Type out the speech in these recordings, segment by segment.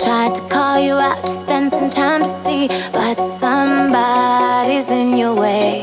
Tried to call you out to spend some time to see, but somebody's in your way.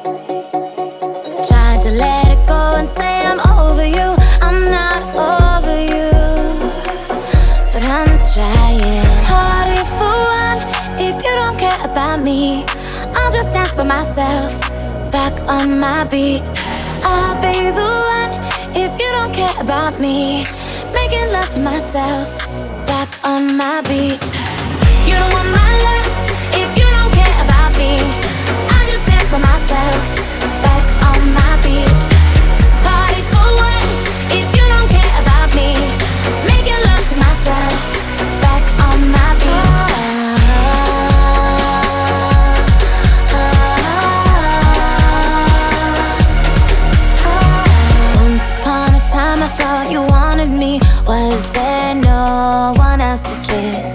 Tried to let it go and say I'm over you. I'm not over you, but I'm trying. Party for one. If you don't care about me, I'll just dance by myself, back on my beat. I'll be the one. If you don't care about me, making love to myself, back on my beat. You don't want my love if you don't care about me. I just dance by myself, back on my beat. Party for one. If you don't care about me, making love to myself, back on my beat. Once upon a time I thought you wanted me. Was there no one else to kiss?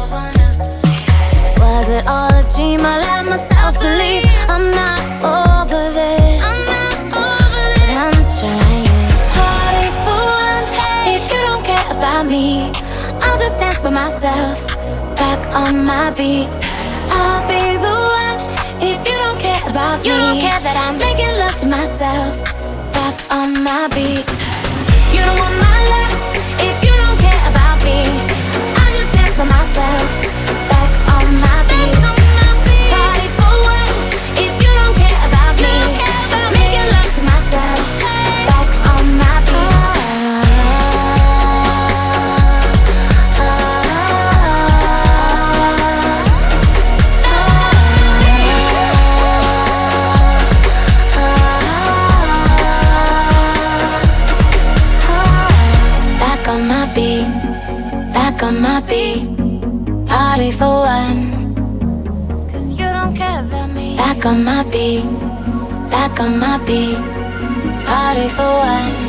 Was it all a dream? I let myself believe. I'm not over this, but I'm trying. Party for one. If you don't care about me, I'll just dance by myself, back on my beat. I'll be the one. If you don't care about me, you don't care that I'm making love to myself, back on my beat. You don't want my love if you don't care about me. I just dance by myself, back on my beat. Party for one. If you don't care about me, making love to myself, back on my beat. Back on my beat, back on my beat. Party for one. 'Cause you don't care about me. Back on my beat, back on my beat. Party for one.